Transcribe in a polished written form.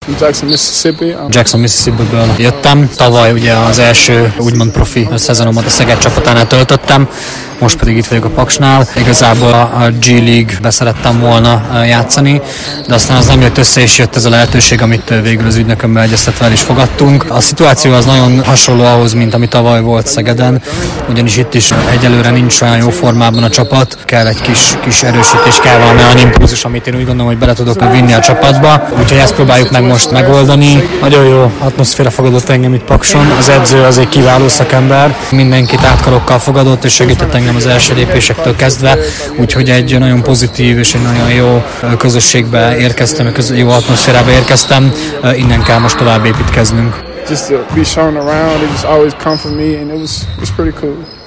Jackson, Mississippi-ből jöttem. Tavaly ugye az első úgymond profi szezenomat a Szeged csapatánál töltöttem, most pedig itt vagyok a Paksnál. Igazából a G League-be szerettem volna játszani, de aztán az nem jött össze, és jött ez a lehetőség, amit végül az ügynökömmel egyeztetve el is fogadtunk. A szituáció az nagyon hasonló ahhoz, mint ami tavaly volt Szegeden, ugyanis itt is egyelőre nincs olyan jó formában a csapat, kell egy kis erősítés, kell valami olyan impulzus, amit én úgy gondolom, hogy bele tudok vinni a csapatba, úgyhogy ezt próbáljuk meg most megoldani. Nagyon jó atmoszféra fogadott engem itt Pakson, az edző az egy kiváló szakember, mindenkit átkarokkal fogadott és segített engem az első lépésektől kezdve, úgyhogy egy nagyon pozitív és egy nagyon jó közösségbe érkeztem, jó atmoszférába érkeztem, innen kell most tovább építkeznünk. Just to be shown around, it just always come from me and it was pretty cool.